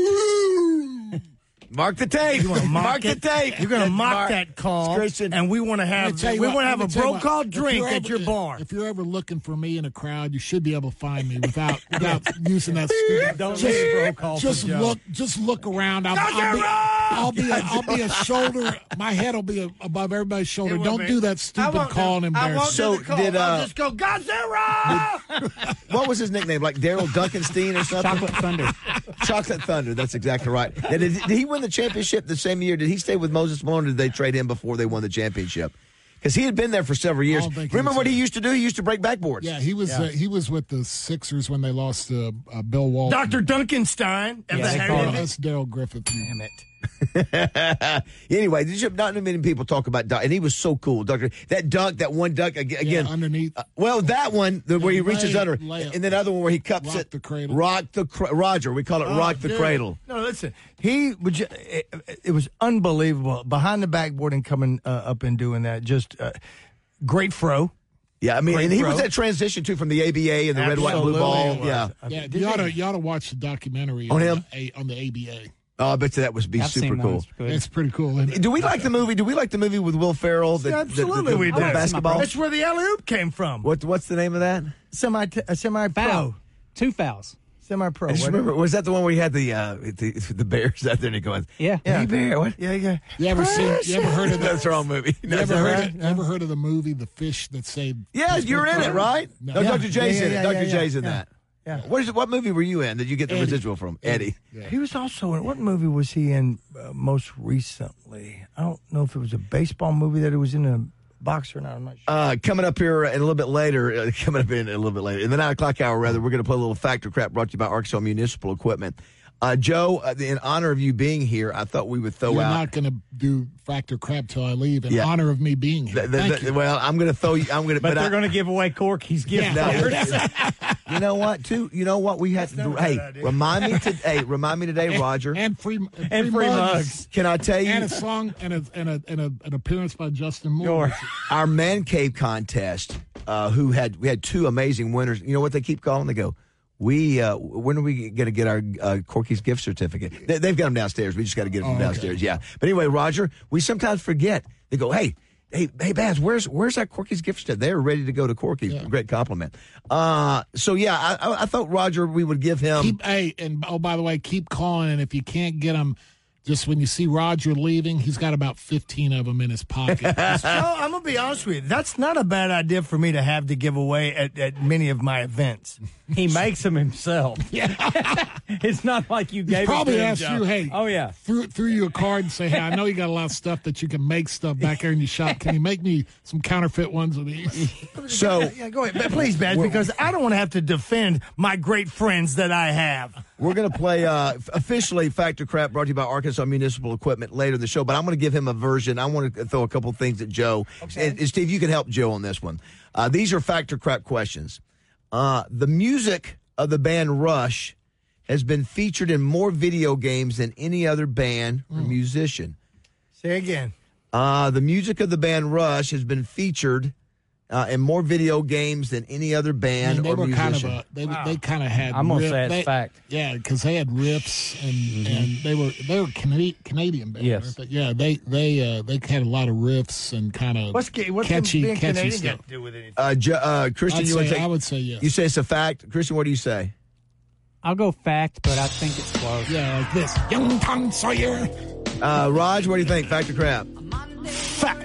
Mark the tape. Mark the tape. You're going to mock that call, Christian. and we want to have a bro-call drink at your bar. If you're ever looking for me in a crowd, you should be able to find me without using that stupid. Don't use bro-call. Just look around. I'll be a shoulder. My head will be above everybody's shoulder. Don't do that stupid call and embarrass. So did I'll just go Godzilla. What was his nickname? Like Daryl Duncanstein or something? Chocolate Thunder. Chocolate Thunder. That's exactly right. Did he win the championship the same year? Did he stay with Moses Malone, or did they trade him before they won the championship? Because he had been there for several years. Remember what he used to do? He used to break backboards. Yeah, he was with the Sixers when they lost to Bill Walton. Dr. Duncanstein. That's Daryl Griffith. Damn it. Anyway, not many people talk about Dunk, and he was so cool. That one dunk again underneath. That one where he reaches under, and then other one where he cups rock the cradle. Roger, we call it rock the cradle. No, listen, it was unbelievable behind the backboard and coming up and doing that. Just great fro. Yeah, I mean, Great and he throw. was that transition, too, from the ABA and the red, white, and blue ball. Absolutely Yeah. Yeah, you ought to watch the documentary On him? on the ABA. Oh, I bet you that would be super cool. It's pretty cool. Isn't it? Do we like the movie? Do we like the movie with Will Ferrell? Absolutely, we do. Basketball. That's where the alley-oop came from. What's the name of that? Semi-pro. Foul. 2 fouls. Semi-pro. I just remember, was that the one where he had the Bears out there and he goes, Yeah. Hey, Bear, what? Yeah. You ever heard of That's the wrong movie. You ever heard of the movie The Fish That Saved? Yeah, you're in it, right? No, Yeah. Dr. J's in it. Dr. J's in that. Yeah. What movie were you in that you get the Eddie. residual from? Eddie. He was also in, what movie was he in most recently? I don't know if it was a baseball movie that he was in, a boxer or not. I'm not sure. Coming up here in a little bit later, in the 9 o'clock hour, rather, we're going to play a little Factor Crap brought to you by Arkansas Municipal Equipment. Joe, in honor of you being here, I thought we would throw You're out. not going to do Factor Crap till I leave in honor of me being here. Thank you. Well, I'm going to throw you. But they're going to give away Corky's gift cards. You know what? Too. You know what? We have to do. Hey, remind me today, Roger. And free mugs. Can I tell you? And a song and an appearance by Justin Moore. Our Man Cave contest. We had 2 amazing winners. You know what they keep calling? They go, when are we going to get our Corky's gift certificate? They've got them downstairs. We just got to get them downstairs. Okay. Yeah. But anyway, Roger, we sometimes forget. They go, hey, Baz, where's that Corky's gift certificate? They're ready to go to Corky. Yeah. Great compliment. I thought, Roger, we would give him. By the way, keep calling, and if you can't get them, just when you see Roger leaving, he's got about 15 of them in his pocket. I'm going to be honest with you. That's not a bad idea for me to have to give away at many of my events. He makes them himself. Yeah. It's not like you gave probably it to him, asked Joe. you, hey, oh yeah, threw you a card and say, hey, I know you got a lot of stuff that you can make stuff back there in your shop. Can you make me some counterfeit ones of these? So go ahead, please, Baz, because I don't want to have to defend my great friends that I have. We're going to play officially Factor Crap brought to you by Arkansas Municipal Equipment later in the show, but I'm going to give him a version. I want to throw a couple things at Joe. Okay. And Steve, you can help Joe on this one. These are Factor Crap questions. The music of the band Rush has been featured in more video games than any other band or musician. Say again. The music of the band Rush has been featured in more video games than any other band or musician. They kind of had. I'm gonna say it's fact. Yeah, because they had riffs and they were Canadian band. Yes. But yeah, they had a lot of riffs and kind of what's catchy Canadian stuff. got to do with anything? Christian, I would say yes. You say it's a fact, Christian. What do you say? I'll go fact, but I think it's close. Yeah, like this. Young Tom Sawyer. Raj, what do you think? Fact or crap? Fact.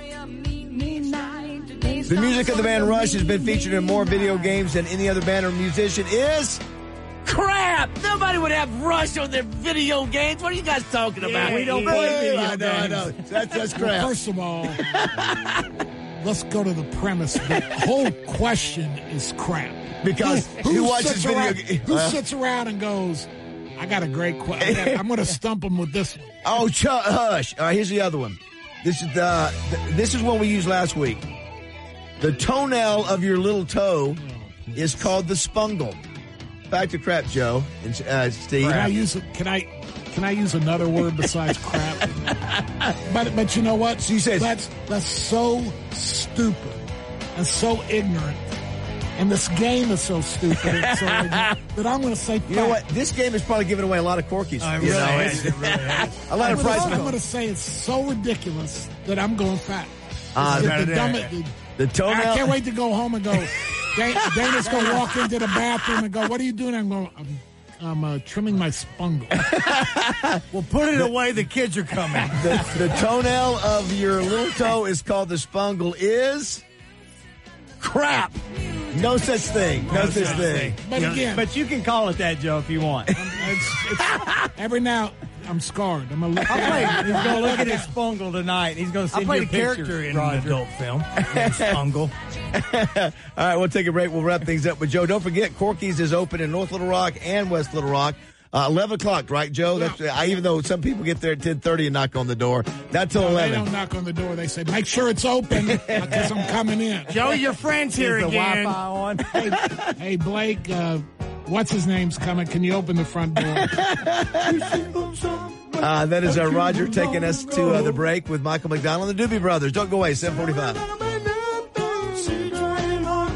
The music of the band Rush has been featured in more video games than any other band or musician is crap. Nobody would have Rush on their video games. What are you guys talking about? We don't play video games. I know. That's crap. Well, first of all, let's go to the premise. The whole question is crap. Because who watches video games? Who sits around and goes, I got a great question. I'm going to stump him with this one. Oh, hush. All right, here's the other one. This is one we used last week. The toenail of your little toe is called the spungle. Fact or crap, Joe and Steve? Can I use another word besides crap? But you know what? So you say that's so stupid and so ignorant. And this game is so stupid and so ignorant that I'm going to say fact. You know what? This game is probably giving away a lot lot of Corkies. It really is. A lot of prize money. I'm going to say it's so ridiculous that I'm going fact. The toenail. I can't wait to go home and go. Dana's going to walk into the bathroom and go, what are you doing? I'm trimming my spungle. Well, put it away. The kids are coming. The toenail of your little toe is called the spungle is crap. No such thing. No such thing. But again, but you can call it that, Joe, if you want. Every now, I'm scarred. I'm gonna look. He's going to look at his spungle tonight. He's going to send you a played a picture. character in an adult film. Spungle. All right, we'll take a break. We'll wrap things up with Joe. Don't forget, Corky's is open in North Little Rock and West Little Rock. 11 o'clock, right, Joe? Yeah. That's, even though some people get there at 10:30 and knock on the door, not till 11. They don't knock on the door. They say, make sure it's open because I'm coming in. Joe, your friend's here Is the again. Wi-Fi on? Hey, Blake, what's his name's coming? Can you open the front door? That is Roger taking us to the break with Michael McDonald and the Doobie Brothers. Don't go away, 7:45.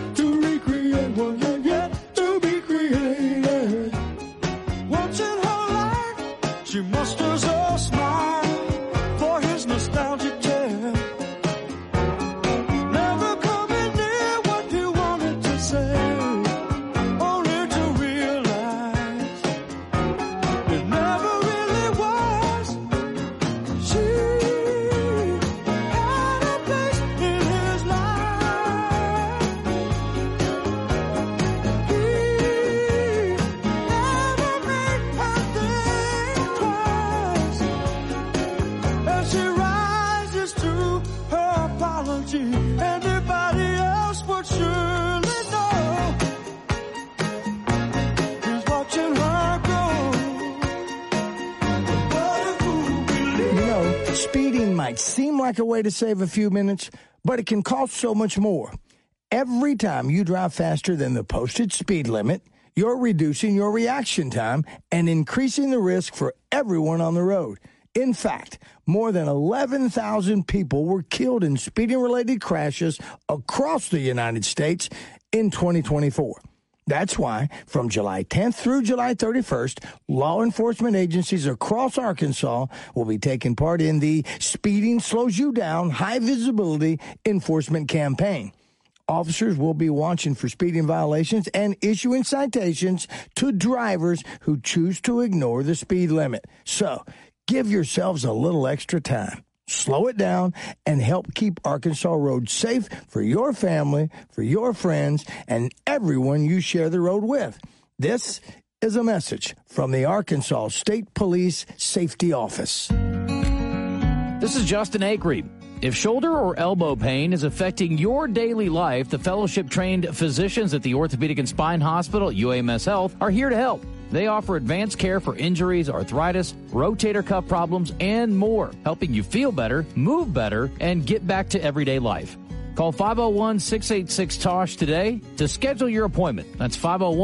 might seem like a way to save a few minutes, but it can cost so much more. Every time you drive faster than the posted speed limit, you're reducing your reaction time and increasing the risk for everyone on the road. In fact, more than 11,000 people were killed in speeding-related crashes across the United States in 2024. That's why, from July 10th through July 31st, law enforcement agencies across Arkansas will be taking part in the Speeding Slows You Down High Visibility Enforcement Campaign. Officers will be watching for speeding violations and issuing citations to drivers who choose to ignore the speed limit. So, give yourselves a little extra time. Slow it down and help keep Arkansas roads safe for your family, for your friends, and everyone you share the road with. This is a message from the Arkansas State Police Safety Office. This is Justin Acree. If shoulder or elbow pain is affecting your daily life, the fellowship-trained physicians at the Orthopedic and Spine Hospital at UAMS Health are here to help. They offer advanced care for injuries, arthritis, rotator cuff problems, and more, helping you feel better, move better, and get back to everyday life. Call 501-686-TOSH today to schedule your appointment. That's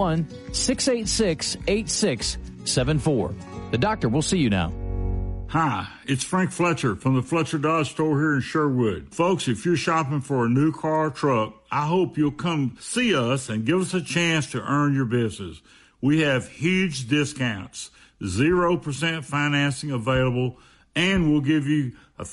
501-686-8674. The doctor will see you now. Hi, it's Frank Fletcher from the Fletcher Dodge store here in Sherwood. Folks, if you're shopping for a new car or truck, I hope you'll come see us and give us a chance to earn your business. We have huge discounts, 0% financing available, and we'll give you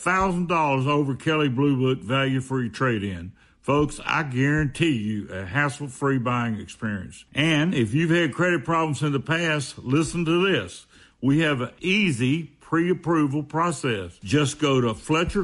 $1,000 over Kelly Blue Book value for your trade-in. Folks, I guarantee you a hassle-free buying experience. And if you've had credit problems in the past, listen to this. We have an easy pre-approval process. Just go to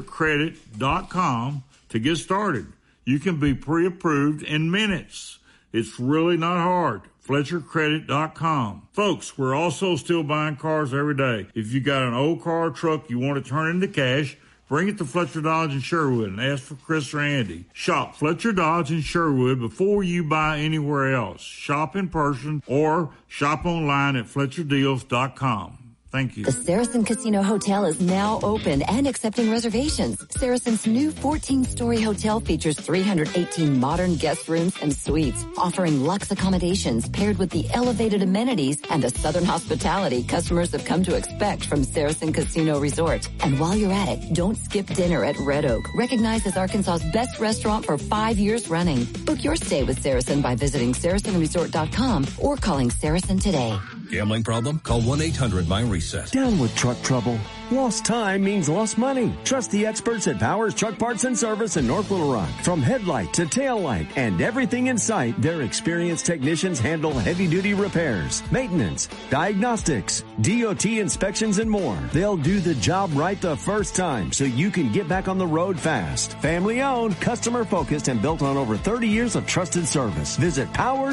FletcherCredit.com to get started. You can be pre-approved in minutes. It's really not hard. FletcherCredit.com. Folks, we're also still buying cars every day. If you got an old car or truck you want to turn into cash, bring it to Fletcher Dodge in Sherwood and ask for Chris or Andy. Shop Fletcher Dodge in Sherwood before you buy anywhere else. Shop in person or shop online at FletcherDeals.com. Thank you. The Saracen Casino Hotel is now open and accepting reservations. Saracen's new 14-story hotel features 318 modern guest rooms and suites, offering luxe accommodations paired with the elevated amenities and the southern hospitality customers have come to expect from Saracen Casino Resort. And while you're at it, don't skip dinner at Red Oak, recognized as Arkansas's best restaurant for 5 years running. Book your stay with Saracen by visiting SaracenResort.com or calling Saracen today. Gambling problem? Call 1-800-MY-RESET. Down with truck trouble. Lost time means lost money. Trust the experts at Powers Truck Parts and Service in North Little Rock. From headlight to tail light and everything in sight, their experienced technicians handle heavy-duty repairs, maintenance, diagnostics, DOT inspections, and more. They'll do the job right the first time so you can get back on the road fast. Family-owned, customer-focused, and built on over 30 years of trusted service. Visit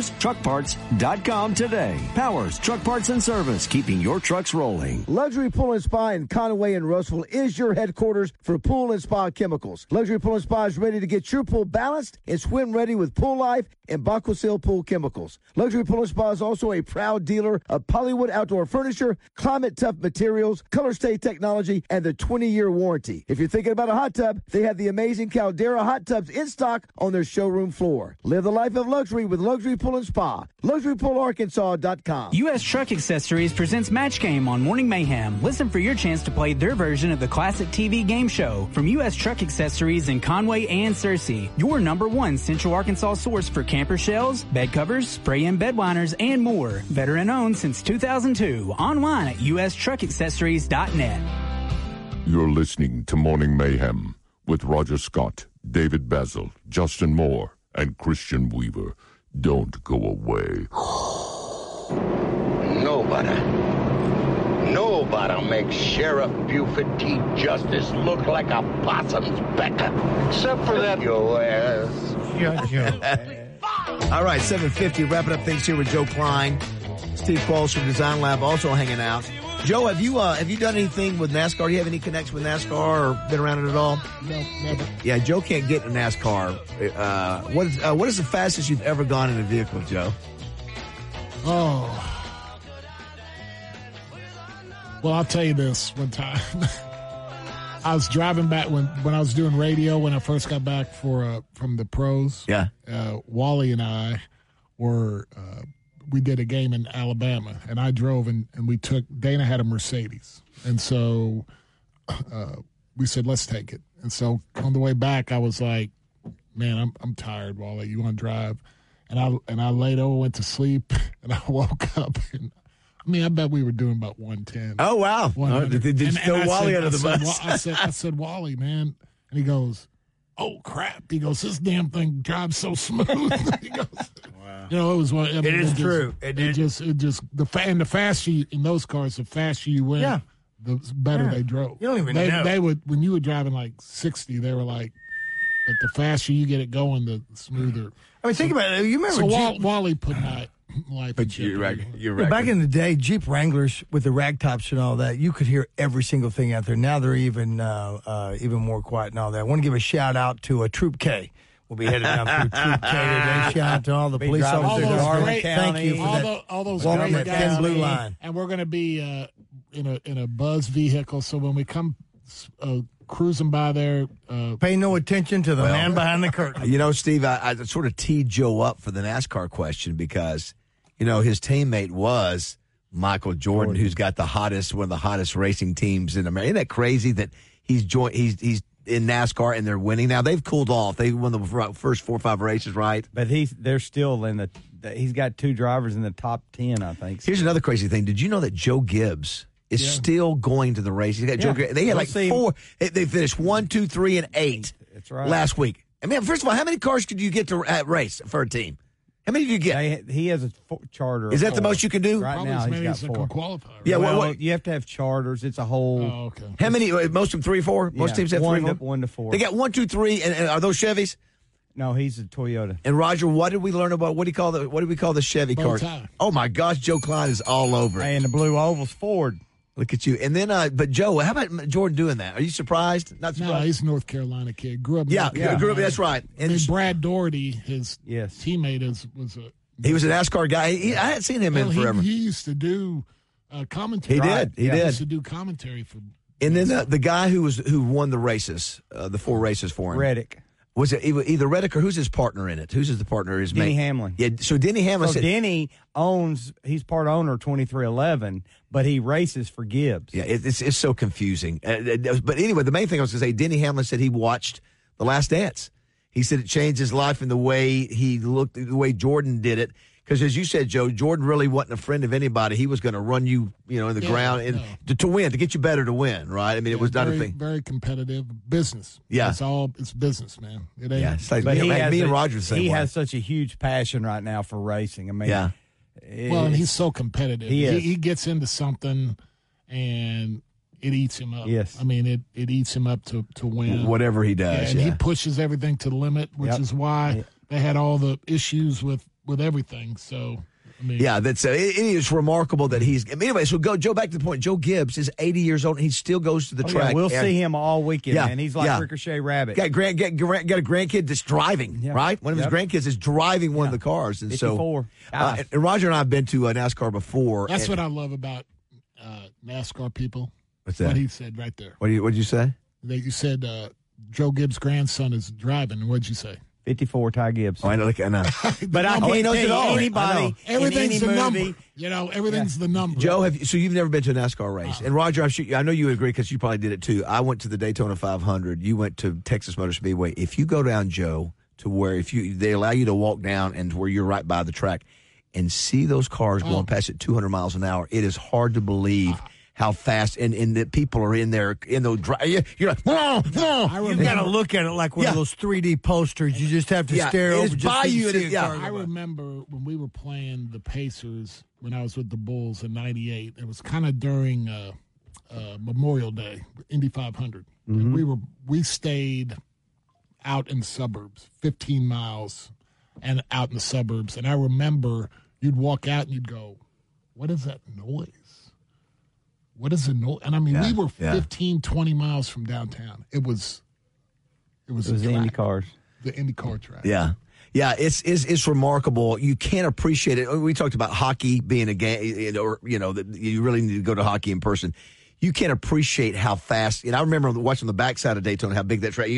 PowersTruckParts.com today. Powers Truck Parts and Service, keeping your trucks rolling. Luxury Pool and Spa in Conway and Russell is your headquarters for pool and spa chemicals. Luxury Pool and Spa is ready to get your pool balanced and swim ready with Pool Life and Baquasil Pool Chemicals. Luxury Pool and Spa is also a proud dealer of Polywood Outdoor Furniture, Climate Tough Materials, Color Stay Technology, and the 20-year warranty. If you're thinking about a hot tub, they have the amazing Caldera hot tubs in stock on their showroom floor. Live the life of luxury with Luxury Pool and Spa. LuxuryPoolArkansas.com. U.S. Truck Accessories presents Match Game on Morning Mayhem. Listen for your chance to play their version of the classic TV game show from U.S. Truck Accessories in Conway and Searcy. Your #1 Central Arkansas source for camper shells, bed covers, spray-in bed liners, and more. Veteran owned since 2002. Online at ustruckaccessories.net. You're listening to Morning Mayhem with Roger Scott, David Basil, Justin Moore, and Christian Weaver. Don't go away. Nobody makes Sheriff Buford T. Justice look like a possum's becker. Except for that your ass. All right, 7:50, wrapping up things here with Joe Klein. Steve Qualls from Design Lab also hanging out. Joe, have you done anything with NASCAR? Do you have any connection with NASCAR or been around it at all? No, never. Yeah, Joe can't get in NASCAR. What is the fastest you've ever gone in a vehicle, Joe? Oh. Well, I'll tell you this one time. I was driving back when I was doing radio when I first got back from the pros. Yeah. Wally and I were we did a game in Alabama, and I drove and we took Dana had a Mercedes, and so we said let's take it. And so on the way back, I was like, man, I'm tired, Wally. You want to drive? And I laid over, went to sleep, and I woke up and. I mean, I bet we were doing about 110. Oh, wow. Did you throw Wally under the bus? I said, Wally, man. And he goes, oh, crap. He goes, this damn thing drives so smooth. He goes, wow. You know, it was one. It is true. And the faster you, in those cars, the faster you went, the better they drove. You don't even know. They would, when you were driving like 60, they were like, but the faster you get it going, the smoother. I mean, think about it. You remember Wally put my life. But you're right. Back in the day, Jeep Wranglers with the rag tops and all that, you could hear every single thing out there. Now they're even more quiet and all that. I want to give a shout out to Troop K. We'll be headed down through Troop K today. Shout out to all the police officers in Harlan County. Thank you for all those great guys. Blue line. And we're going to be in a Buzz vehicle, so when we come cruising by there. Pay no attention to the man behind the curtain. You know, Steve, I sort of teed Joe up for the NASCAR question because, you know, his teammate was Michael Jordan, who's got one of the hottest racing teams in America. Isn't that crazy that he's in NASCAR and they're winning now? They've cooled off. They won the first 4 or 5 races, right? But they're still in he's got 2 drivers in the top 10, I think. Here's another crazy thing. Did you know that Joe Gibbs is still going to the race? He's got Joe Gibbs. They had like 4. They finished 1, 2, 3, and 8 That's right. last week. I mean, first of all, how many cars could you get to race for a team? How many do you get? He has a charter. Is that the most you can do? Right now, he's got 4. Qualify, right? Yeah, well, you have to have charters. It's a whole. Oh, okay. How many? Most of them 3 or 4. Most teams have 3 or 4. 1 to 4. They got 1, 2, 3, and are those Chevys? No, he's a Toyota. And Roger, what did we learn about? What do we call the Chevy cars? Oh my gosh, Joe Klein is all over it. And the blue oval's Ford. Look at you. And then, but Joe, how about Jordan doing that? Are you surprised? Not surprised? No, he's a North Carolina kid. Grew up. Grew up. That's right. And Brad Doherty, his teammate, was a. He was a NASCAR guy. I hadn't seen him in forever. He used to do commentary. He did. He used to do commentary for. And then the guy who won the races, the 4 races for him, Reddick. Was it either Reddick or who's his partner in it? Who's the partner? His Denny mate? Hamlin. Yeah. So Denny Hamlin. So Denny he's part owner of 2311, but he races for Gibbs. Yeah, it's so confusing. But anyway, the main thing I was going to say, Denny Hamlin said he watched The Last Dance. He said it changed his life in the way he looked, the way Jordan did it. Because as you said, Joe, Jordan really wasn't a friend of anybody. He was going to run you, in the ground and to win, to get you better to win, right? I mean, it was not a thing. Very competitive business. Yeah, it's business, man. It ain't. Yeah, it's like me and Roger the same way. He has such a huge passion right now for racing. I mean, and he's so competitive. He gets into something, and it eats him up. Yes, I mean it eats him up to win whatever he does. And he pushes everything to the limit, which is why they had all the issues with everything. So, I mean, that's it is remarkable that he's. Anyway, so Joe. Back to the point. Joe Gibbs is 80 years old, and he still goes to the track. Yeah, we'll see him all weekend, man. He's like Ricochet Rabbit. Got a grandkid that's driving, right? One of his grandkids is driving one of the cars, and 54. And Roger and I have been to NASCAR before. That's what I love about NASCAR people. What's that? What he said right there. What did you say? You said Joe Gibbs' grandson is driving. What'd you say? 54, Ty Gibbs. Oh, I know. But I can't tell you anybody. Everything's the number. Everything's the number. Joe, so you've never been to a NASCAR race. And Roger, I know you agree because you probably did it too. I went to the Daytona 500. You went to Texas Motor Speedway. If you go down, Joe, to where they allow you to walk down and where you're right by the track and see those cars going past at 200 miles an hour, it is hard to believe how fast and the people are in there in those you're like, you got to look at it like one of those 3D posters. You just have to stare over by you. I remember when we were playing the Pacers when I was with the Bulls in '98. It was kind of during Memorial Day, Indy 500. Mm-hmm. And we stayed out in the suburbs, 15 miles, and out in the suburbs. And I remember you'd walk out and you'd go, "What is that noise? What is the noise?" And I mean, we were 15, 20 miles from downtown. It was the Indy cars. The Indy car track. Yeah. Yeah, it's remarkable. You can't appreciate it. We talked about hockey being a game, or that you really need to go to hockey in person. you can't appreciate how fast. I remember watching the backside of Daytona, how big that track.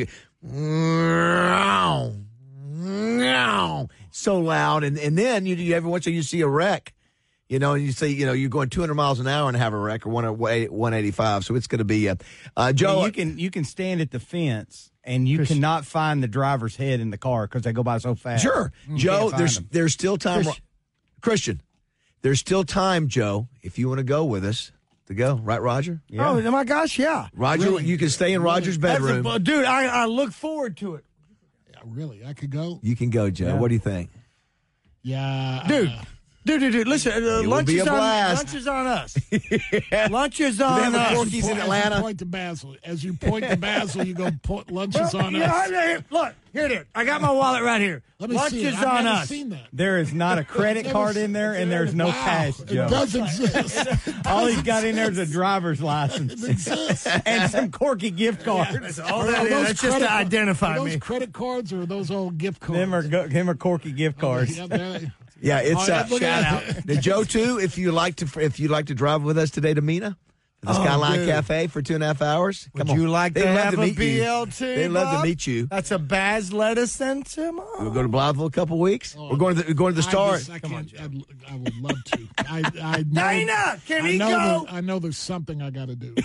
So loud, and then you every once in a while you see a wreck. And you say, you're going 200 miles an hour and have a wreck, or 185. So it's going to be Joe. You can stand at the fence and you cannot find the driver's head in the car because they go by so fast. Sure, Joe. There's still time, Christian. There's still time, Joe. If you want to go with us, to go, right, Roger? Yeah. Oh my gosh, yeah. Roger, really? You can stay in Roger's bedroom. Dude, I look forward to it. Yeah, really, I could go. You can go, Joe. Yeah. What do you think? Yeah, dude. Dude, listen, lunch is on us. Lunch is on us. Lunch is on us. Corky's in Atlanta. As you point to Basil, you go, lunch is on us. Look, here it is. I got my wallet right here. Lunch is on us. There is not a credit card in there, and there's no cash, Joe. It does exist. All he's got in there is a driver's license. It exists. And some Corky gift cards. Yeah, that's all that is. That's just to identify me. Those credit cards or those old gift cards? Them are Corky gift cards. Yeah, it's shout out. Joe too. If you like to drive with us today to Mina, the Skyline Cafe for 2.5 hours. Would you like to have a BLT? They'd love to meet you. That's a Baz Lettuce Tim. We'll go to Blytheville a couple weeks. We're going to the Star. I would love to. I know, Dana, can he go? I know there's something I got to do.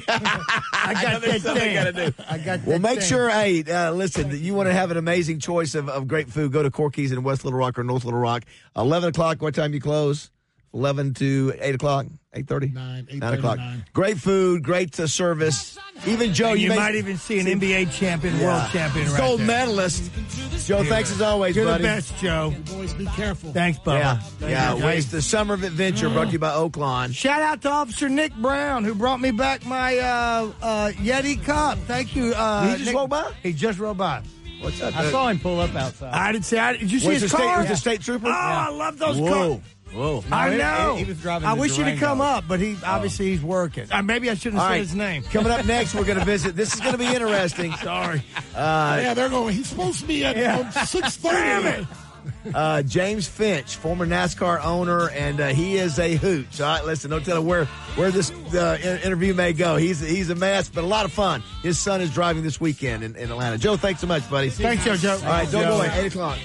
I got that thing. Well, make sure. Hey, listen. You want to have an amazing choice of great food? Go to Corky's in West Little Rock or North Little Rock. 11 o'clock. What time you close? 11 to 8 o'clock, 8:30? 9 o'clock. 9. Great food, great service. Even Joe, you might even see an NBA champion, world champion right gold there. medalist. Joe, thanks as always, You're buddy. the best, Joe. You boys be careful. Thanks, Bubba. Yeah. It's the Summer of Adventure brought to you by Oaklawn. Shout out to Officer Nick Brown, who brought me back my Yeti cup. Thank you. He just rolled by? He just rolled by. What's up? I saw him pull up outside. I didn't see. Did you see his car? Was the state trooper? Oh, I love those cars. Whoa. I know. He was driving. I wish he'd have come up, but obviously he's working. Maybe I shouldn't have said his name. Coming up next, we're going to visit. This is going to be interesting. Sorry. They're going. He's supposed to be at 6:30. James Finch, former NASCAR owner, and he is a hoot. So, listen, don't tell him where this interview may go. He's a mess, but a lot of fun. His son is driving this weekend in Atlanta. Joe, thanks so much, buddy. Thanks, Joe. All right, don't go away. 8 o'clock.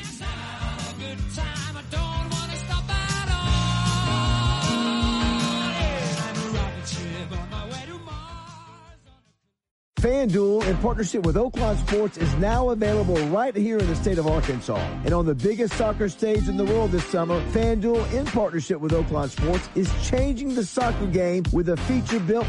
FanDuel, in partnership with Oaklawn Sports, is now available right here in the state of Arkansas. And on the biggest soccer stage in the world this summer, FanDuel, in partnership with Oaklawn Sports, is changing the soccer game with a feature built